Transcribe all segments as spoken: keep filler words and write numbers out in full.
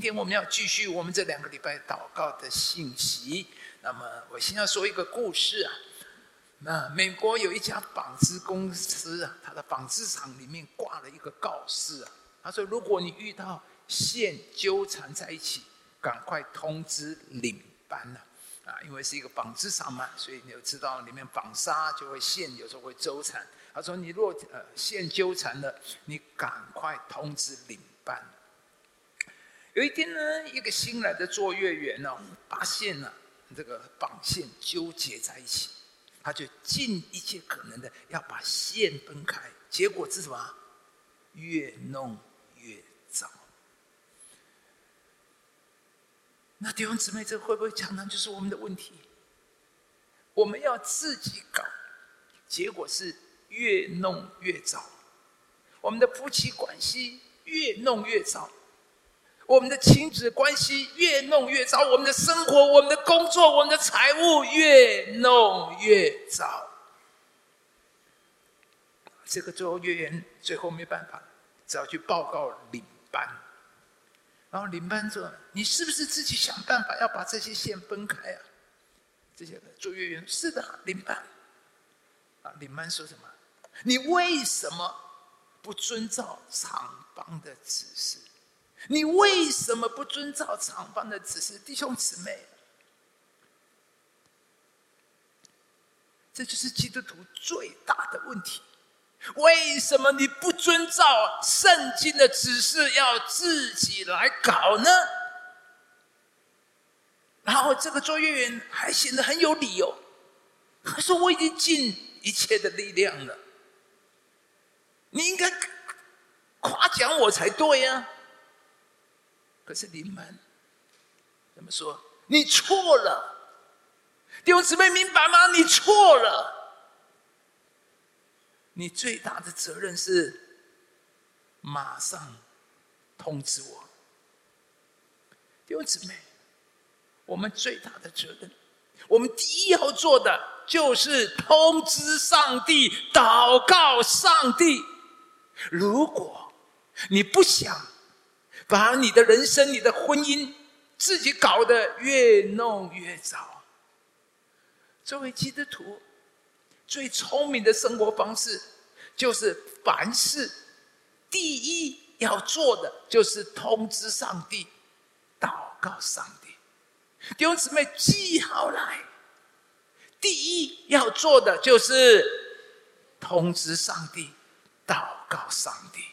天我们要继续我们这两个礼拜祷告的信息。那么我先要说一个故事啊。那美国有一家纺织公司啊，它的纺织厂里面挂了一个告示啊，他说：如果你遇到线纠缠在一起，赶快通知领班啊。啊，因为是一个纺织厂嘛，所以你有知道里面纺纱就会线有时候会纠缠。他说：你如果呃线纠缠了，你赶快通知领班。有一天呢，一个新来的作业员呢、哦，发现了、啊、这个绑线纠结在一起，他就尽一切可能的要把线分开，结果是什么？越弄越糟。那弟兄姊妹，这会不会常常就是我们的问题？我们要自己搞，结果是越弄越糟。我们的夫妻关系越弄越糟，我们的亲子关系越弄越糟，我们的生活、我们的工作、我们的财务越弄越糟。这个作业员最后没办法，只好去报告领班。然后领班说：你是不是自己想办法要把这些线分开啊？这些作业员是的，领班。啊，领班说什么？你为什么不遵照厂方的指示？你为什么不遵照厂方的指示？弟兄姊妹，这就是基督徒最大的问题。为什么你不遵照圣经的指示，要自己来搞呢？然后这个作业员还显得很有理由，他说：我已经尽一切的力量了，你应该夸奖我才对啊。可是领班怎么说？你错了，弟兄姊妹明白吗？你错了。你最大的责任是马上通知我。弟兄姊妹，我们最大的责任，我们第一要做的就是通知上帝，祷告上帝。如果你不想把你的人生、你的婚姻自己搞得越弄越糟，作为基督徒最聪明的生活方式，就是凡事第一要做的就是通知上帝，祷告上帝。弟兄姊妹记好来，第一要做的就是通知上帝，祷告上帝。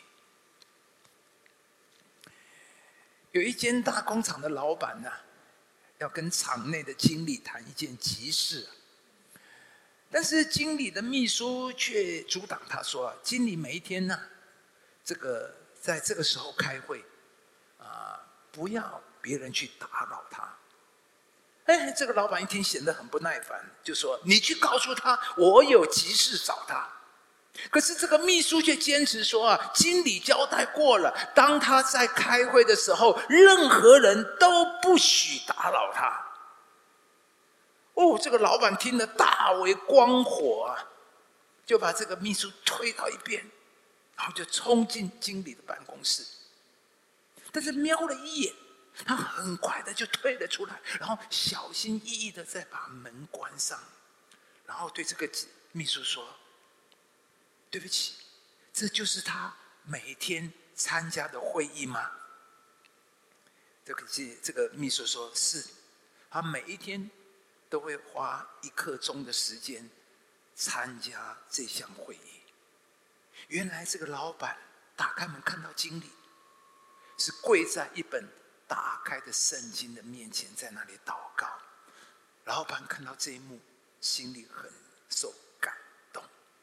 有一间大工厂的老板呢、啊，要跟厂内的经理谈一件急事、啊，但是经理的秘书却阻挡他说：经理每一天呢、啊，这个在这个时候开会，啊、呃，不要别人去打扰他。哎，这个老板一听显得很不耐烦，就说：你去告诉他，我有急事找他。可是这个秘书却坚持说啊，经理交代过了，当他在开会的时候，任何人都不许打扰他。哦，这个老板听了大为光火啊，就把这个秘书推到一边，然后就冲进经理的办公室。但是瞄了一眼，他很快的就退了出来，然后小心翼翼的再把门关上，然后对这个秘书说：对不起，这就是他每天参加的会议吗？这个这个秘书说：是，他每一天都会花一刻钟的时间参加这项会议。原来这个老板打开门看到经理是跪在一本打开的圣经的面前，在那里祷告。老板看到这一幕，心里很受感动。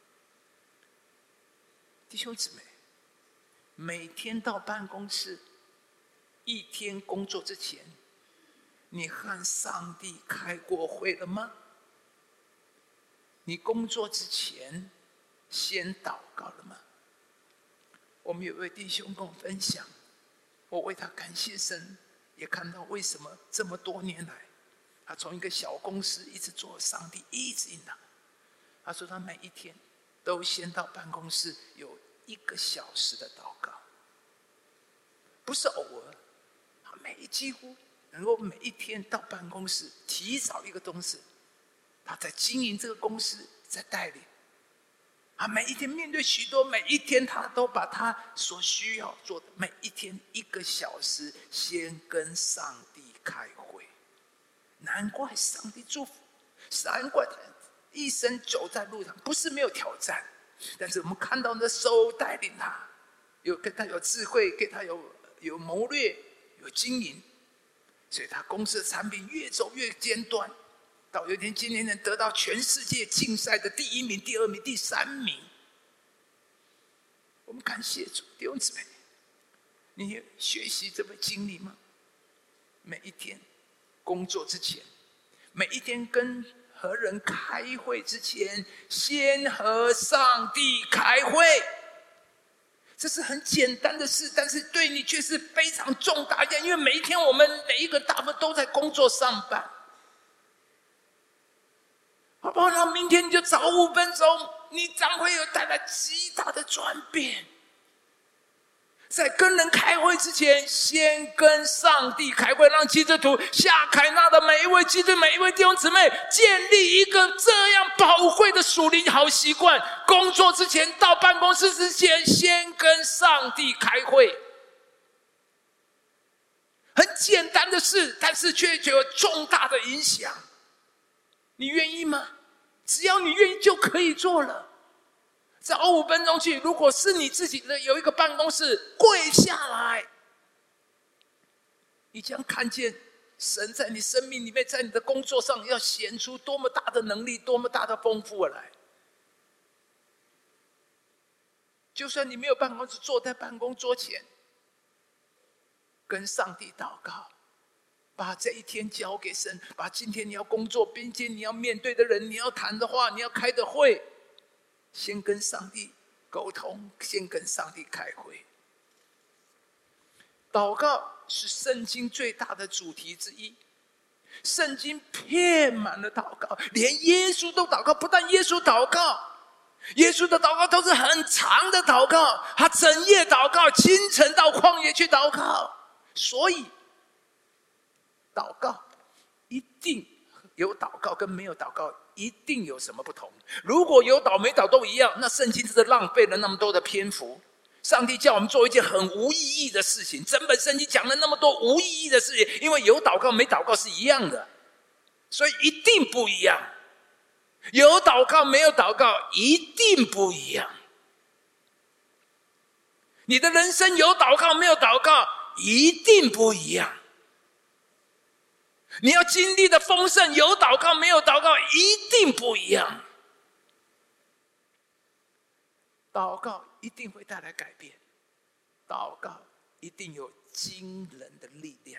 弟兄姊妹，每天到办公室，一天工作之前，你和上帝开过会了吗？你工作之前先祷告了吗？我们有位弟兄跟我分享，我为他感谢神，也看到为什么这么多年来，他从一个小公司一直做上帝一直引导。他说他每一天都先到办公室有一个小时的祷告，不是偶尔，他每几乎能够每一天到办公室提早一个东西，他在经营这个公司，在带领。啊，每一天面对许多，每一天他都把他所需要做的每一天一个小时，先跟上帝开会。难怪上帝祝福，难怪他一生走在路上，不是没有挑战，但是我们看到那手带领他，有跟他有智慧，给他有有谋略，有经营，所以他公司的产品越走越尖端。到有一天，今年能得到全世界竞赛的第一名、第二名、第三名。我们感谢主，弟兄姊妹，你学习这份经历吗？每一天工作之前，每一天跟和人开会之前，先和上帝开会。这是很简单的事，但是对你却是非常重大的，因为每一天我们每一个大部分都在工作上班。好不好？那明天你就早五分钟，你将会有带来极大的转变。在跟人开会之前，先跟上帝开会，让基督徒夏凯纳的每一位基督徒、每一位弟兄姊妹建立一个这样宝贵的属灵好习惯。工作之前，到办公室之前，先跟上帝开会。很简单的事，但是却具有重大的影响。你愿意吗？只要你愿意就可以做了。早五分钟去，如果是你自己的有一个办公室，跪下来，你将看见神在你生命里面，在你的工作上要显出多么大的能力，多么大的丰富而来。就算你没有办公室，坐在办公桌前，跟上帝祷告，把这一天交给神，把今天你要工作，并且你要面对的人，你要谈的话，你要开的会，先跟上帝沟通，先跟上帝开会。祷告是圣经最大的主题之一，圣经遍满了祷告，连耶稣都祷告。不但耶稣祷告，耶稣的祷告都是很长的祷告，他整夜祷告，清晨到旷野去祷告。所以祷告一定有祷告跟没有祷告一定有什么不同。如果有祷没祷都一样，那圣经真是浪费了那么多的篇幅。上帝叫我们做一件很无意义的事情，整本圣经讲了那么多无意义的事情，因为有祷告没祷告是一样的，所以一定不一样。有祷告没有祷告一定不一样。你的人生有祷告没有祷告一定不一样。你要经历的丰盛，有祷告没有祷告一定不一样。祷告一定会带来改变，祷告一定有惊人的力量。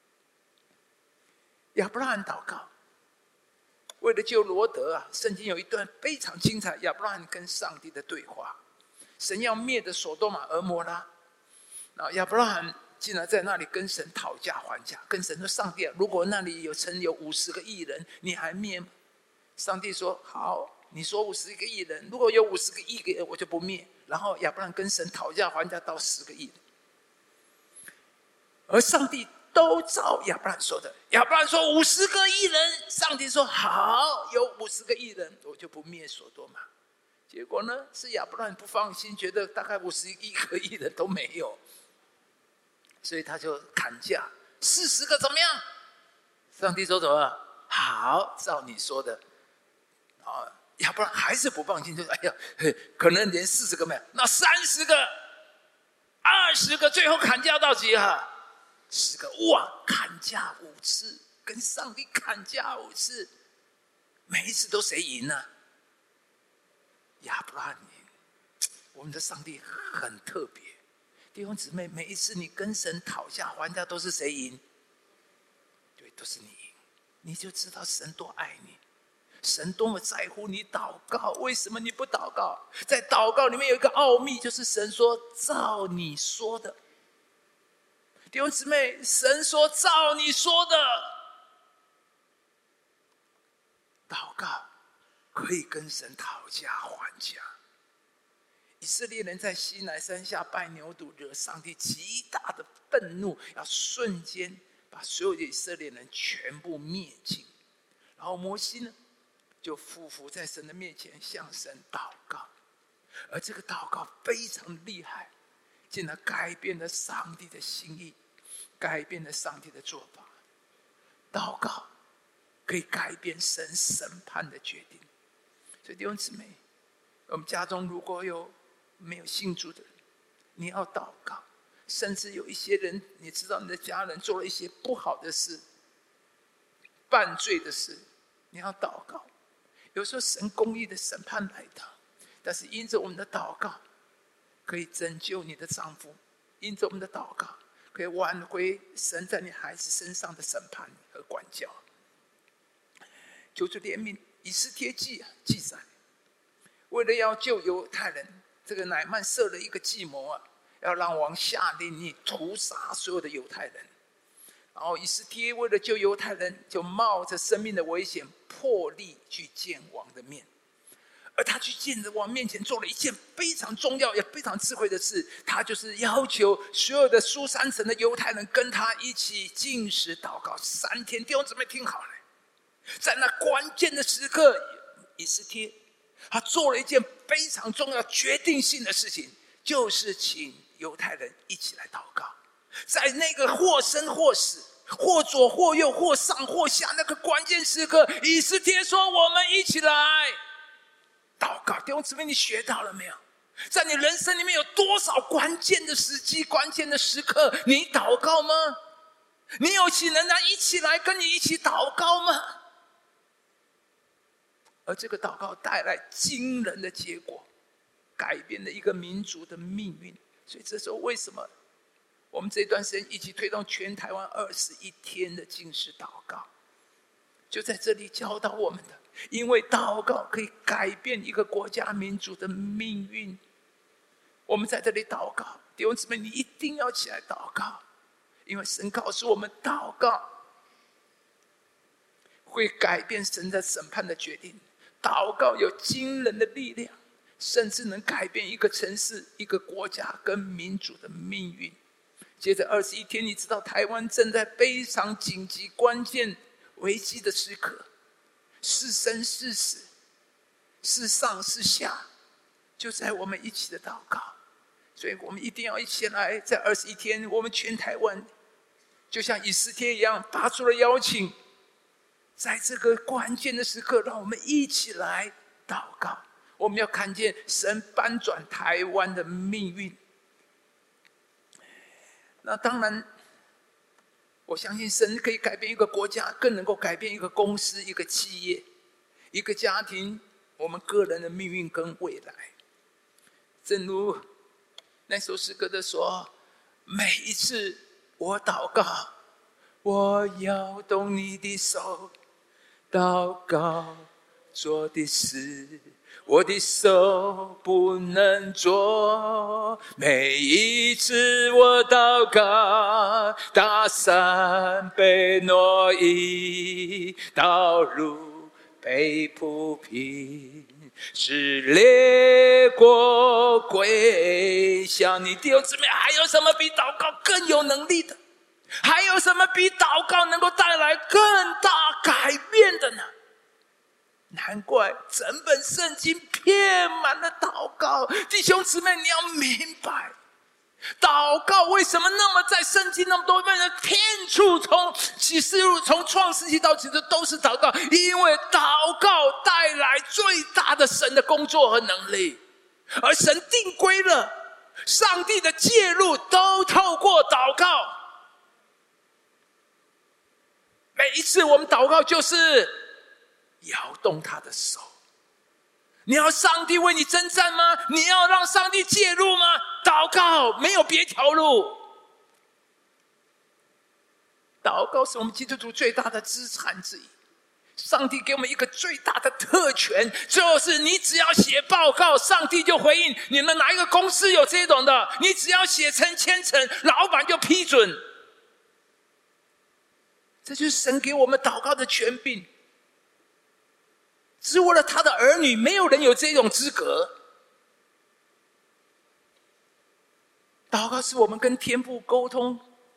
亚伯拉罕祷告，为了救罗德啊，圣经有一段非常精彩，亚伯拉罕跟上帝的对话。神要灭的所多玛俄摩拉，然后亚伯拉罕竟然在那里跟神讨价还价，跟神说：“上帝啊，如果那里有曾有五十个义人，你还灭吗？”上帝说：“好，你说五十个义人，如果有五十个义人，我就不灭。”然后亚伯拉罕跟神讨价还价到十个义人，而上帝都照亚伯拉罕说的。亚伯拉罕说五十个义人，上帝说好，有五十个义人，我就不灭所多玛。结果呢，是亚伯拉罕不放心，觉得大概五十一个义人都没有。所以他就砍价，四十个怎么样？上帝说什么？好，照你说的。啊，亚伯拉罕还是不放心，就说：“哎呀，可能连四十个没有，那三十个、二十个，最后砍价到几啊？十个。哇，砍价五次，跟上帝砍价五次，每一次都谁赢呢？亚伯拉罕赢。我们的上帝很特别。弟兄姊妹，每一次你跟神讨价还价，都是谁赢？对，都是你赢。你就知道神多爱你，神多么在乎你祷告。为什么你不祷告？在祷告里面有一个奥秘，就是神说照你说的。弟兄姊妹，神说照你说的，祷告可以跟神讨价还价。以色列人在西乃山下拜牛犊，惹上帝极大的愤怒，要瞬间把所有的以色列人全部灭尽。然后摩西呢，就匍匐在神的面前向神祷告，而这个祷告非常厉害，竟然改变了上帝的心意，改变了上帝的做法。祷告可以改变神审判的决定。所以弟兄姊妹，我们家中如果有没有信主的人，你要祷告。甚至有一些人，你知道你的家人做了一些不好的事，犯罪的事，你要祷告。有时候神公义的审判来到，但是因着我们的祷告可以拯救你的丈夫，因着我们的祷告可以挽回神在你孩子身上的审判和管教。求主怜悯。以斯帖记记载，为了要救犹太人，这个乃縵设了一个计谋啊，要让王下令你屠杀所有的犹太人。然后以斯帖为了救犹太人，就冒着生命的危险，破例去见王的面。而他去见着王面前，做了一件非常重要也非常智慧的事，他就是要求所有的书珊城的犹太人跟他一起禁食祷告三天。弟兄姊妹听好了，在那关键的时刻，以斯帖他做了一件非常重要决定性的事情，就是请犹太人一起来祷告。在那个或生或死，或左或右，或上或下，那个关键时刻，以斯帖说我们一起来祷告。弟兄姊妹，你学到了没有？在你人生里面有多少关键的时机、关键的时刻，你祷告吗？你有请人来一起来跟你一起祷告吗？而这个祷告带来惊人的结果，改变了一个民族的命运。所以这时候为什么我们这段时间一起推动全台湾二十一天的禁食祷告，就在这里教导我们的。因为祷告可以改变一个国家民族的命运。我们在这里祷告，弟兄姊妹，你一定要起来祷告，因为神告诉我们，祷告会改变神的审判的决定。祷告有惊人的力量，甚至能改变一个城市、一个国家跟民族的命运。接着二十一天，你知道台湾正在非常紧急、关键、危机的时刻，是生是死，是上是下，就在我们一起的祷告。所以我们一定要一起来，在二十一天，我们全台湾就像以斯帖一样，发出了邀请。在这个关键的时刻，让我们一起来祷告。我们要看见神翻转台湾的命运。那当然，我相信神可以改变一个国家，更能够改变一个公司、一个企业、一个家庭，我们个人的命运跟未来。正如那首诗歌的说，每一次我祷告，我摇动你的手，祷告做的事，我的手不能做。每一次我祷告，大山被挪移，道路被铺平，使列国归向你。弟兄姊妹，还有什么比祷告更有能力的？还有什么比祷告能够带来更大改变的呢？难怪整本圣经遍满了祷告。弟兄姊妹，你要明白，祷告为什么那么在圣经那么多遍的天处，从启示录，从创世纪到启示都是祷告，因为祷告带来最大的神的工作和能力。而神定规了，上帝的介入都透过祷告。每一次我们祷告就是摇动他的手。你要上帝为你征战吗？你要让上帝介入吗？祷告没有别条路。祷告是我们基督徒最大的资产之一。上帝给我们一个最大的特权，就是你只要写报告，上帝就回应。你们哪一个公司有这种的？你只要写成签成，老板就批准。这就是神给我们祷告的权柄。只为了他的儿女，没有人有这种资格。祷告是我们跟天父沟通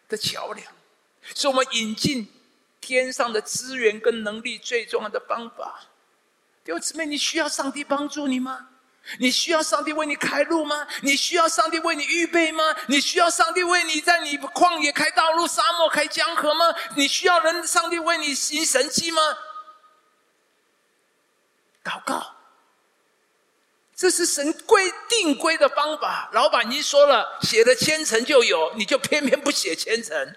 的桥梁，是我们引进天上的资源跟能力最重要的方法。弟兄姊妹，你需要上帝帮助你吗？你需要上帝为你开路吗？你需要上帝为你预备吗？你需要上帝为你在你旷野开道路，沙漠开江河吗？你需要人上帝为你行神迹吗？祷告，这是神规定规的方法。老板已经说了，写了千层就有，你就偏偏不写千层。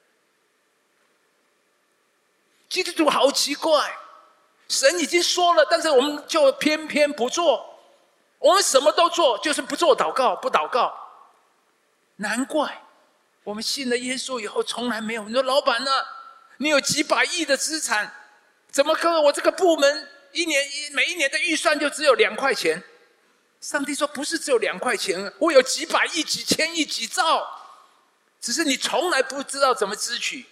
基督徒好奇怪，神已经说了，但是我们就偏偏不做。我们什么都做，就是不做祷告，不祷告。难怪我们信了耶稣以后从来没有。你说老板呢、啊？你有几百亿的资产，怎么可能我这个部门一年每一年的预算就只有两块钱？上帝说不是只有两块钱，我有几百亿、几千亿、几兆，只是你从来不知道怎么支取。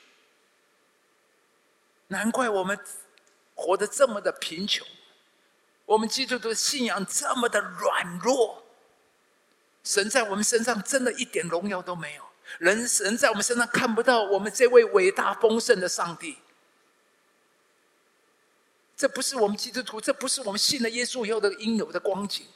难怪我们活得这么的贫穷。我们基督徒的信仰这么的软弱，神在我们身上真的一点荣耀都没有，人神在我们身上看不到我们这位伟大丰盛的上帝。这不是我们基督徒，这不是我们信了耶稣以后的应有的光景。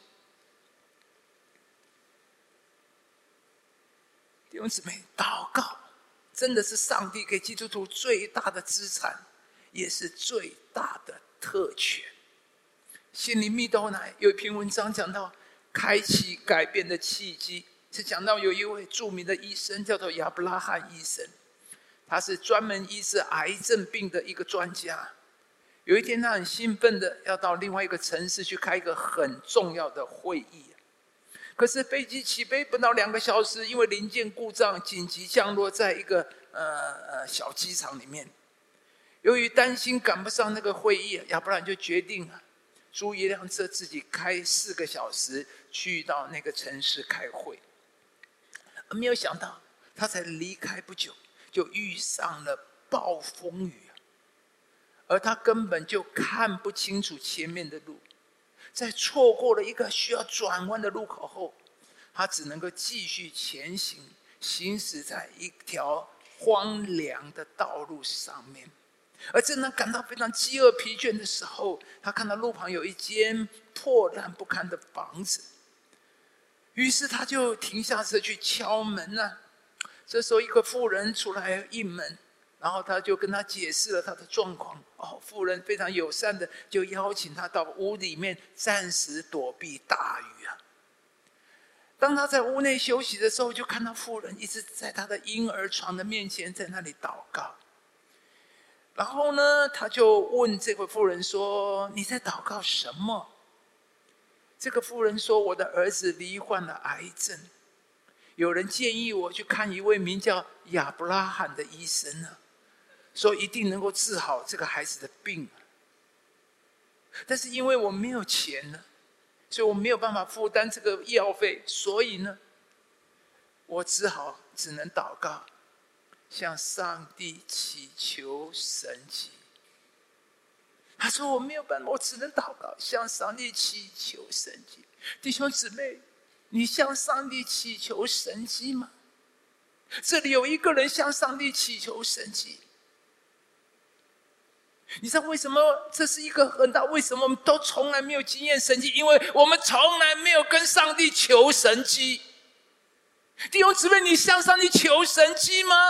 弟兄姊妹，祷告真的是上帝给基督徒最大的资产，也是最大的特权。心灵蜜豆奶有一篇文章讲到开启改变的契机，是讲到有一位著名的医生叫做亚伯拉罕医生，他是专门医治癌症病的一个专家。有一天他很兴奋的要到另外一个城市去开一个很重要的会议，可是飞机起飞不到两个小时，因为零件故障紧急降落在一个呃呃小机场里面。由于担心赶不上那个会议，亚伯拉罕就决定啊租一辆车，自己开四个小时去到那个城市开会。而没有想到，他才离开不久，就遇上了暴风雨，而他根本就看不清楚前面的路。在错过了一个需要转弯的路口后，他只能够继续前行，行驶在一条荒凉的道路上面。而正当感到非常饥饿疲倦的时候，他看到路旁有一间破烂不堪的房子，于是他就停下车去敲门啊。这时候一个妇人出来应门，然后他就跟他解释了他的状况。哦，妇人非常友善的就邀请他到屋里面暂时躲避大雨啊。当他在屋内休息的时候，就看到妇人一直在他的婴儿床的面前在那里祷告。然后呢，他就问这位妇人说：“你在祷告什么？”这个妇人说：“我的儿子罹患了癌症，有人建议我去看一位名叫亚伯拉罕的医生呢，说一定能够治好这个孩子的病。但是因为我没有钱呢，所以我没有办法负担这个药费，所以呢，我只好只能祷告。”向上帝祈求神迹。他说：“我没有办法，我只能祷告，向上帝祈求神迹。”弟兄姊妹，你向上帝祈求神迹吗？这里有一个人向上帝祈求神迹。你知道为什么这是一个很大？为什么我们都从来没有经验神迹？因为我们从来没有跟上帝求神迹。弟兄姊妹，你向上帝求神迹吗？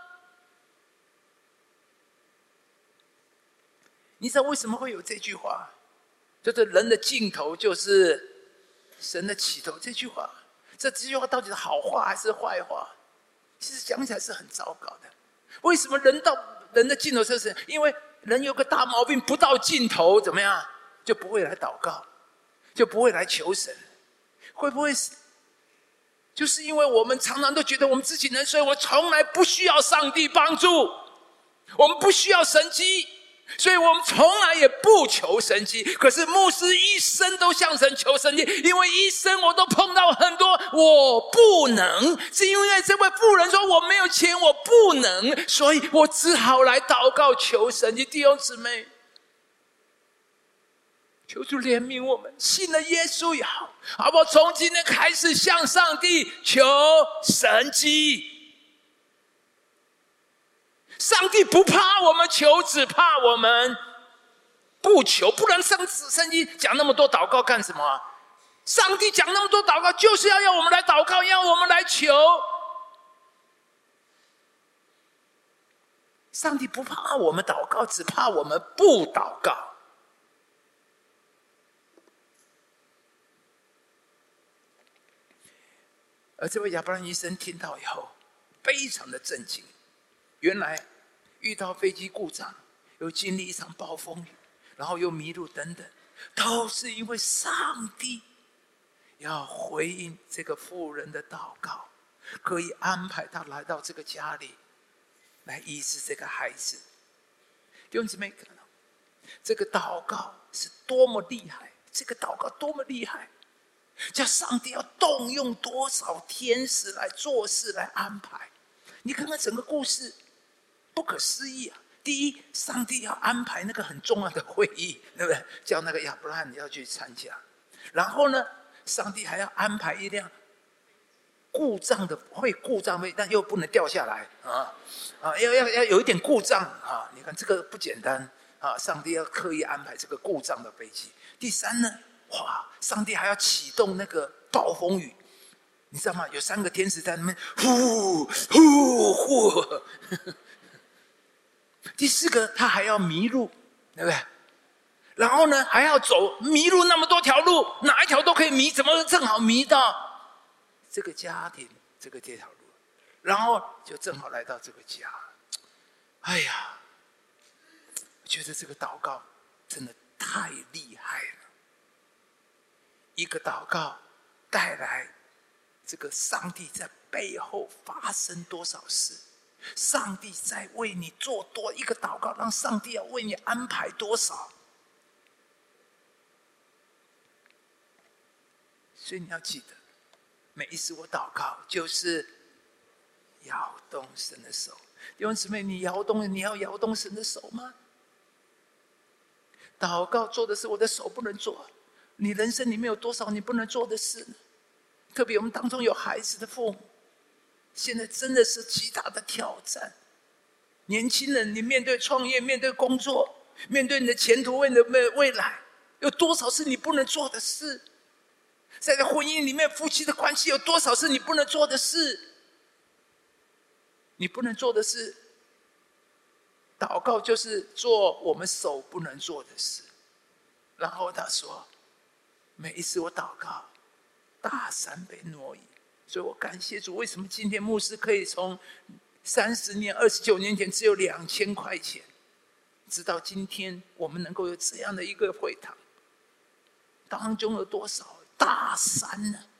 你知道为什么会有这句话？就是人的尽头就是神的起头。这句话，这这句话到底是好话还是坏话？其实讲起来是很糟糕的。为什么人到人的尽头是神？因为人有个大毛病，不到尽头怎么样，就不会来祷告，就不会来求神。会不会是？就是因为我们常常都觉得我们自己能，所以我从来不需要上帝帮助，我们不需要神迹。所以我们从来也不求神迹，可是牧师一生都向神求神迹，因为一生我都碰到很多我不能，是因为这位妇人说我没有钱，我不能，所以我只好来祷告求神迹。弟兄姊妹，求主怜悯我们，信了耶稣也好，好不好？从今天开始向上帝求神迹。 上帝不怕我们求，只怕我们不求。不然圣圣经讲那么多祷告干什么啊？上帝讲那么多祷告，就是要要我们来祷告，要我们来求。上帝不怕我们祷告，只怕我们不祷告。而这位亚伯兰医生听到以后，非常的震惊。原来遇到飞机故障，又经历一场暴风雨，然后又迷路等等，都是因为上帝要回应这个妇人的祷告，可以安排他来到这个家里，来医治这个孩子。弟兄姊妹，看到这个祷告是多么厉害！这个祷告多么厉害！叫上帝要动用多少天使来做事来安排？你看看整个故事，不可思议啊！第一，上帝要安排那个很重要的会议，对不对？叫那个亚伯拉罕要去参加。然后呢，上帝还要安排一辆故障的会故障飞，但又不能掉下来啊啊！要要要有一点故障啊！你看这个不简单啊！上帝要刻意安排这个故障的飞机。第三呢？哇！上帝还要启动那个暴风雨，你知道吗？有三个天使在那边呼呼呼。第四个，他还要迷路，对不对？然后呢，还要走迷路那么多条路，哪一条都可以迷，怎么正好迷到这个家庭这个这条路？然后就正好来到这个家。哎呀，我觉得这个祷告真的太厉害了。一个祷告带来这个上帝在背后发生多少事，上帝在为你做多一个祷告，让上帝要为你安排多少。所以你要记得，每一次我祷告就是摇动神的手。弟兄姊妹，你摇动，你要摇动神的手吗？祷告做的是我的手不能做。你人生里面有多少你不能做的事呢？特别我们当中有孩子的父母，现在真的是极大的挑战。年轻人，你面对创业，面对工作，面对你的前途，为你的未来，有多少是你不能做的事？在这婚姻里面，夫妻的关系有多少是你不能做的事？你不能做的事，祷告就是做我们手不能做的事。然后他说，每一次我祷告，大山被挪移。所以我感谢主，为什么今天牧师可以从三十年、二十九年前只有两千块钱，直到今天我们能够有这样的一个会堂，当中有多少大山呢？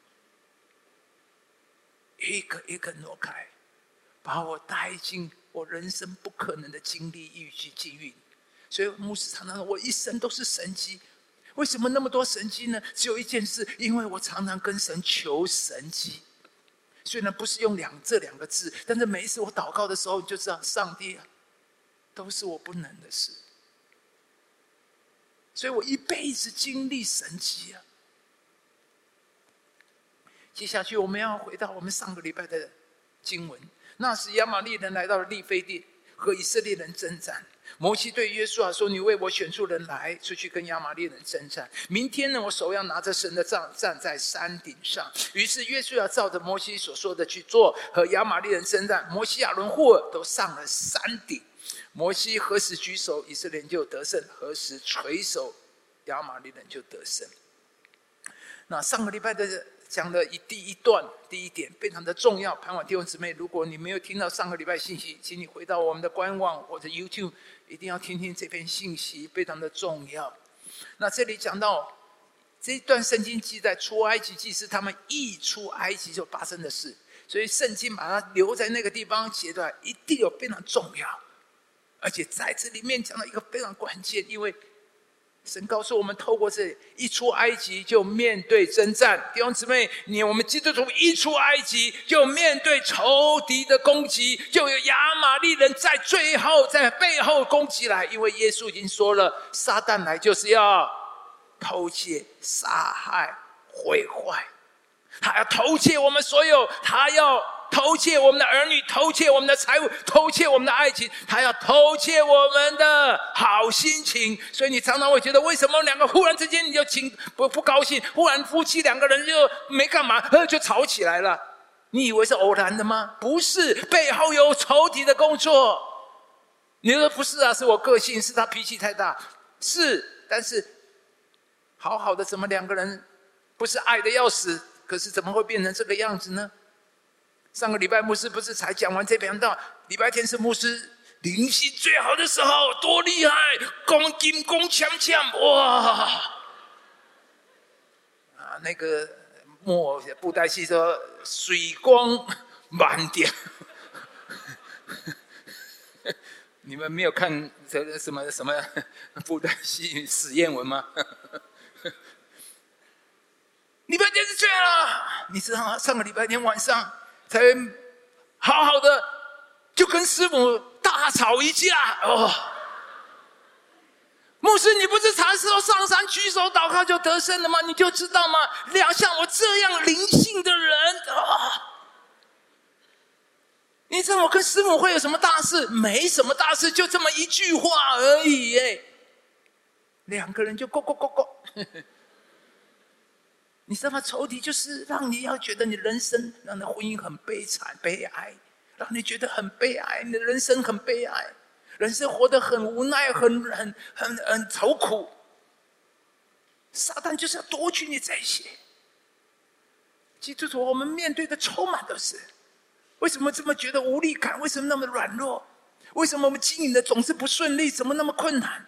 一个一个挪开，把我带进我人生不可能的经历、预计、境遇。所以牧师常常说，我一生都是神迹。为什么那么多神迹呢？只有一件事，因为我常常跟神求神迹。虽然不是用两这两个字，但是每一次我祷告的时候，你就知道上帝啊，都是我不能的事。所以我一辈子经历神迹啊。接下去我们要回到我们上个礼拜的经文。那时亚玛力人来到了利非地，和以色列人征战。摩西对约书亚说：“你为我选出人来，出去跟亚玛力人征战。明天呢，我手要拿着神的杖，站在山顶上。”于是约书亚照着摩西所说的去做，和亚玛力人征战。摩西、亚伦、户尔都上了山顶。摩西何时举手，以色列人就得胜；何时垂手，亚玛力人就得胜。那上个礼拜的讲的第一段第一点非常的重要，盼望弟兄姊妹，如果你没有听到上个礼拜信息，请你回到我们的官网或者 YouTube， 一定要听听这篇信息，非常的重要。那这里讲到这一段圣经记载出埃及记是他们一出埃及就发生的事，所以圣经把它留在那个地方写出来，一定有非常重要。而且在这里面讲到一个非常关键，因为神告诉我们，透过这里一出埃及就面对征战。弟兄姊妹，你我们基督徒一出埃及就面对仇敌的攻击，就有亚玛力人在最后在背后攻击来。因为耶稣已经说了，撒旦来就是要偷窃、杀害、毁坏，他要偷窃我们所有，他要偷窃我们的儿女，偷窃我们的财物，偷窃我们的爱情，他要偷窃我们的好心情。所以你常常会觉得，为什么两个忽然之间你就情不不高兴，忽然夫妻两个人就没干嘛，呃就吵起来了？你以为是偶然的吗？不是，背后有仇敌的工作。你说不是啊，是我个性，是他脾气太大，是，但是好好的，怎么两个人不是爱的要死，可是怎么会变成这个样子呢？上个礼拜牧师不是才讲完这篇道，礼拜天是牧师灵性最好的时候，多厉害，攻金攻锵锵，哇！啊，那个末布袋戏说水光满点。你们没有看这什么什么布袋戏实验文吗？礼拜天是最好了，你知道吗？上个礼拜天晚上才好好的，就跟师母大吵一架哦。牧师，你不是常说上山举手祷告就得胜了吗？你就知道吗？两像我这样灵性的人啊。你知道我跟师母会有什么大事？没什么大事，就这么一句话而已耶。两个人就咕咕咕咕。你知道吗？仇敌就是让你要觉得你人生，让你的婚姻很悲惨、悲哀，让你觉得很悲哀，你的人生很悲哀，人生活得很无奈、很很很很愁苦。撒旦就是要夺取你这些。基督徒，我们面对的充满都是。为什么这么觉得无力感？为什么那么软弱？为什么我们经营的总是不顺利？怎么那么困难？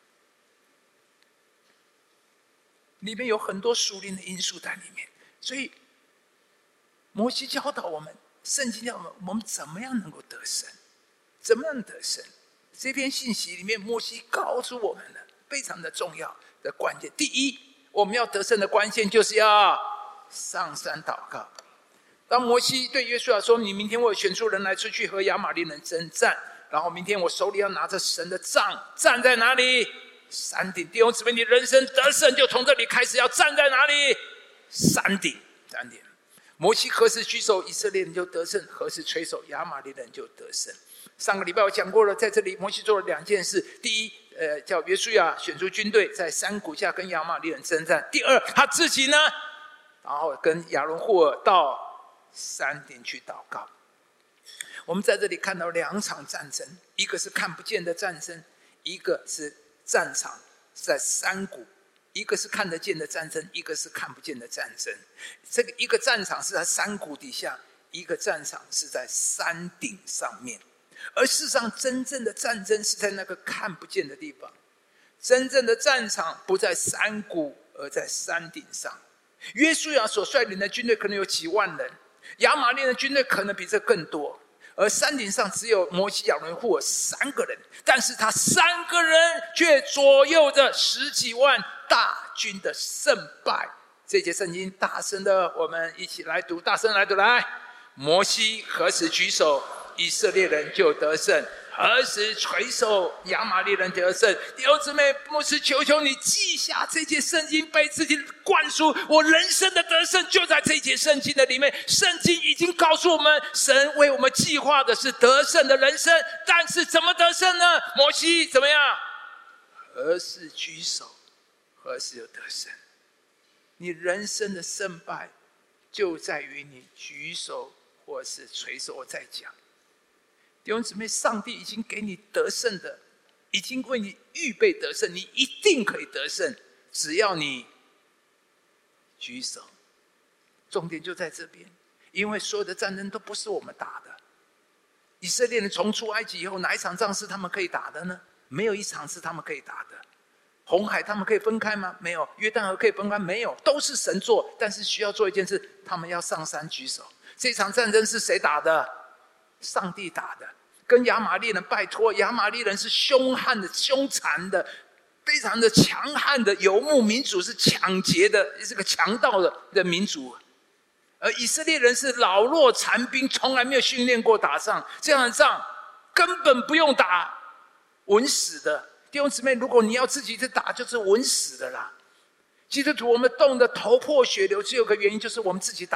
里面有很多属灵的因素在里面，所以摩西教导我们，圣经教导我们，我们怎么样能够得胜？怎么样得胜？这篇信息里面，摩西告诉我们了非常的重要的关键。第一，我们要得胜的关键就是要上山祷告。当摩西对约书亚说：“你明天我选出人来出去和亚玛力人征战，然后明天我手里要拿着神的杖，站在哪里？山顶。弟兄姊妹，你人生得胜就从这里开始，要站在哪里？山顶。山顶。摩西何时举手，以色列人就得胜；何时垂手，亚玛力人就得胜。上个礼拜我讲过了，在这里摩西做了两件事：第一，呃，叫约书亚选出军队，在山谷下跟亚玛力人征战；第二，他自己呢，然后跟亚伦户尔到山顶去祷告。我们在这里看到两场战争，一个是看不见的战争，一个是战场在山谷，一个是看得见的战争，一个是看不见的战争。这个一个战场是在山谷底下，一个战场是在山顶上面。而事实上，真正的战争是在那个看不见的地方。真正的战场不在山谷，而在山顶上。约书亚所率领的军队可能有几万人，亚玛力人的军队可能比这更多，而山顶上只有摩西、亚伦、户尔三个人，但是他三个人却左右着十几万大军的胜败。这节圣经大声的，我们一起来读，大声来读来。摩西何时举手，以色列人就得胜；何时垂手，亚玛力人得胜。弟兄姊妹，牧师求求你记下这节圣经，被自己灌输。我人生的得胜就在这节圣经的里面。圣经已经告诉我们，神为我们计划的是得胜的人生。但是怎么得胜呢？摩西怎么样？何时举手，何时有得胜。你人生的胜败就在于你举手或是垂手。我再讲，弟兄姊妹，上帝已经给你得胜的，已经为你预备得胜，你一定可以得胜，只要你举手。重点就在这边，因为所有的战争都不是我们打的。以色列人从出埃及以后，哪一场仗是他们可以打的呢？没有一场是他们可以打的。红海他们可以分开吗？没有。约旦河可以分开？没有。都是神做，但是需要做一件事，他们要上山举手。这场战争是谁打的？上帝打的。跟亚玛力人，拜托，亚玛力人是凶悍的、凶残的，非常的强悍的游牧民族，是抢劫的，是个强盗的的民族。而以色列人是老弱残兵，从来没有训练过打仗，这样的仗根本不用打，稳死的。弟兄姊妹，如果你要自己去打，就是稳死的啦。基督徒，我们冻得头破血流，只有个原因，就是我们自己打。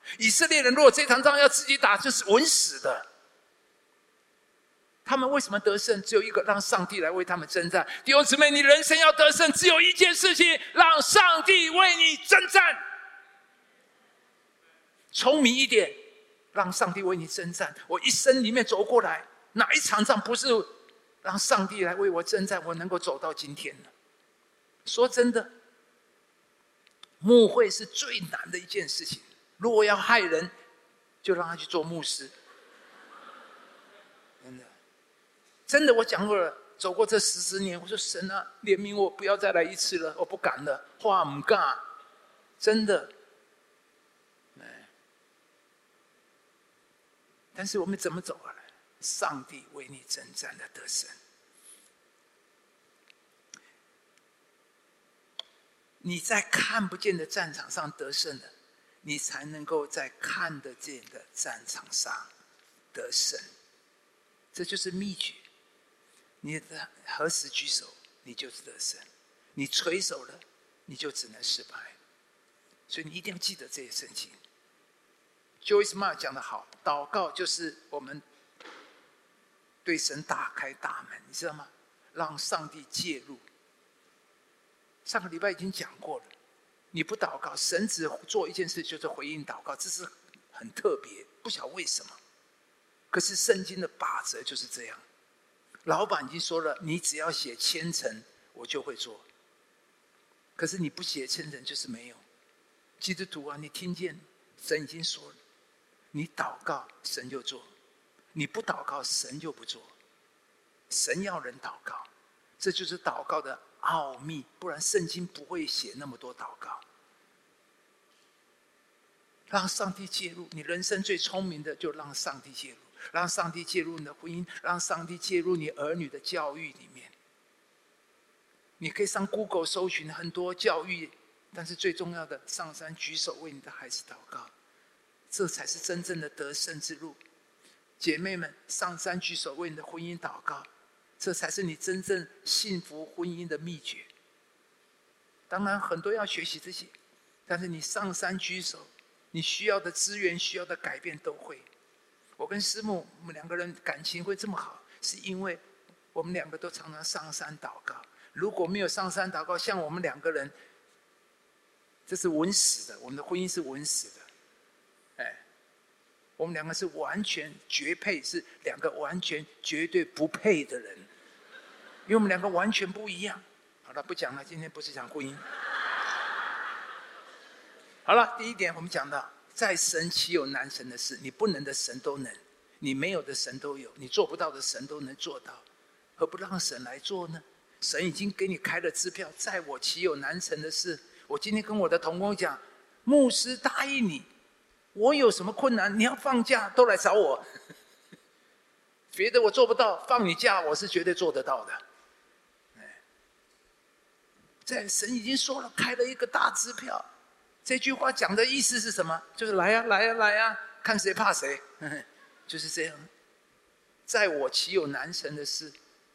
以色列人如果这场仗要自己打，就是稳死的。他们为什么得胜？只有一个，让上帝来为他们征战。弟兄姊妹，你人生要得胜，只有一件事情，让上帝为你征战。聪明一点，让上帝为你征战。我一生里面走过来，哪一场仗不是让上帝来为我征战，我能够走到今天呢？说真的，牧会是最难的一件事情。如果要害人，就让他去做牧师。真的。真的，我讲过了，走过这十十年，我说神啊，怜悯我，不要再来一次了，我不敢了，话不敢，真的。但是我们怎么走过来？上帝为你征战的得胜。你在看不见的战场上得胜的，你才能够在看得见的战场上得胜。这就是秘诀。你何时举手，你就是得胜；你垂手了，你就只能失败。所以你一定要记得这些事情。Joyce Meyer 讲得好，祷告就是我们对神打开大门，你知道吗？让上帝介入。上个礼拜已经讲过了，你不祷告，神只做一件事，就是回应祷告，这是很特别，不晓得为什么。可是圣经的法则就是这样。老板已经说了，你只要写千层，我就会做。可是你不写千层，就是没有。基督徒啊，你听见神已经说了，你祷告，神就做；你不祷告，神就不做。神要人祷告，这就是祷告的奥秘，不然圣经不会写那么多祷告。让上帝介入，你人生最聪明的就让上帝介入。让上帝介入你的婚姻，让上帝介入你儿女的教育里面。你可以上 Google 搜寻很多教育，但是最重要的，上山举手为你的孩子祷告，这才是真正的得胜之路。姐妹们，上山举手为你的婚姻祷告，这才是你真正幸福婚姻的秘诀。当然，很多要学习这些，但是你上山举手，你需要的资源、需要的改变都会。我跟师母，我们两个人感情会这么好，是因为我们两个都常常上山祷告。如果没有上山祷告，像我们两个人，这是稳死的，我们的婚姻是稳死的。哎，我们两个是完全绝配，是两个完全绝对不配的人，因为我们两个完全不一样。好了，不讲了，今天不是讲婚姻。好了，第一点我们讲到，在神岂有难神的事？你不能的神都能，你没有的神都有，你做不到的神都能做到，何不让神来做呢？神已经给你开了支票，在我岂有难成的事？我今天跟我的同工讲，牧师答应你，我有什么困难，你要放假都来找我。别的我做不到，放你假我是绝对做得到的。在神已经说了，开了一个大支票。这句话讲的意思是什么？就是来呀、啊，来呀、啊，来呀、啊，看谁怕谁，就是这样。在我岂有难成的事？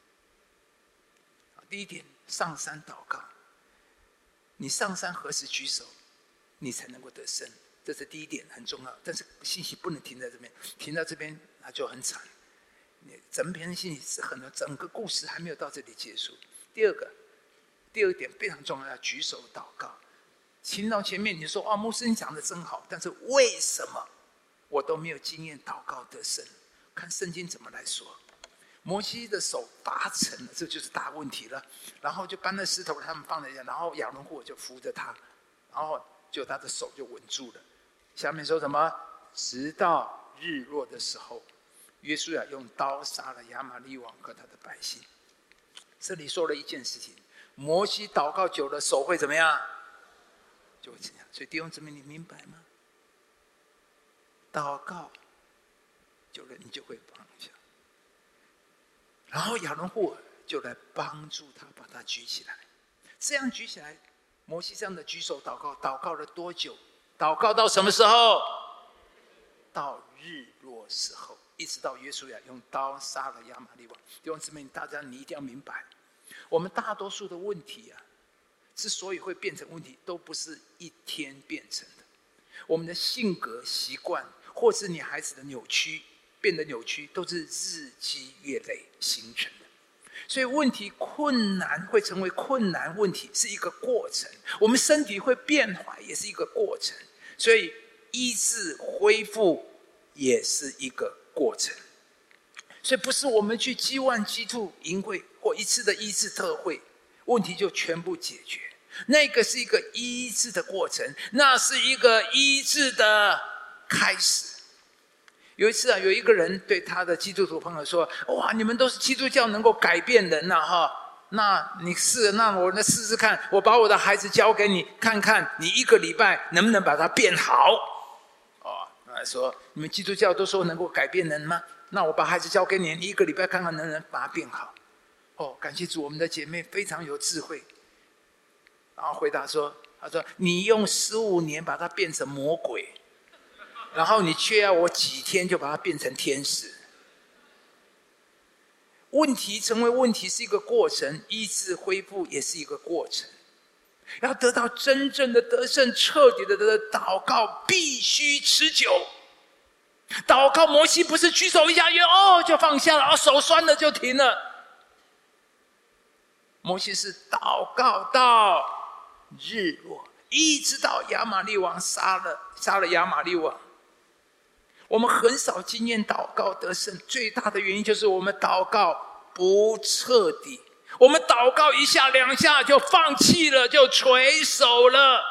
第一点，上山祷告。你上山何时举手，你才能够得胜？这是第一点，很重要。但是信息不能停在这边，停到这边那就很惨。你整篇信息是很多，整个故事还没有到这里结束。第二个，第二点非常重要，要举手祷告。听到前面你说哦，牧师你讲的真好，但是为什么我都没有经验祷告得胜？看圣经怎么来说。摩西的手拔成了，这就是大问题了。然后就搬了石头，他们放在下，然后亚伦户就扶着他，然后就他的手就稳住了。下面说什么？直到日落的时候，约书亚用刀杀了亚玛力王和他的百姓。这里说了一件事情：摩西祷告久了，手会怎么样？就会这样。所以弟兄姊妹，你明白吗？祷告久了，你就会放下。然后亚伦户就来帮助他，把他举起来。这样举起来，摩西这样的举手祷告，祷告了多久？祷告到什么时候？到日落时候，一直到约书亚用刀杀了亚玛力王。弟兄姊妹，大家你一定要明白，我们大多数的问题啊，之所以会变成问题，都不是一天变成的。 我们的性格习惯，或是你孩子的扭曲变得扭曲，都是日积月累形成的。所以问题困难会成为困难问题，是一个过程。我们身体会变坏，也是一个过程。所以医治恢复也是一个过程。所以不是我们去 G 一 G 二 营会或一次的医治特会，问题就全部解决。那个是一个医治的过程，那是一个医治的开始。有一次啊，有一个人对他的基督徒朋友说：“哇，你们都是基督教，能够改变人呐、啊，哈！那你试，那我那试试看，我把我的孩子交给你，看看你一个礼拜能不能把他变好。”哦，他说：“你们基督教都说能够改变人吗？那我把孩子交给你，你一个礼拜看看能不能把他变好。”哦，感谢主，我们的姐妹非常有智慧，然后回答说：“他说你用十五年把他变成魔鬼。”然后你却要我几天就把它变成天使。问题成为问题是一个过程，医治恢复也是一个过程。要得到真正的得胜，彻底的得祷告必须持久。祷告摩西不是举手一下约哦就放下了，哦手酸了就停了。摩西是祷告到日落，一直到亚玛力王杀了杀了亚玛力王。我们很少经验祷告得胜，最大的原因就是我们祷告不彻底。我们祷告一下两下就放弃了，就垂手了。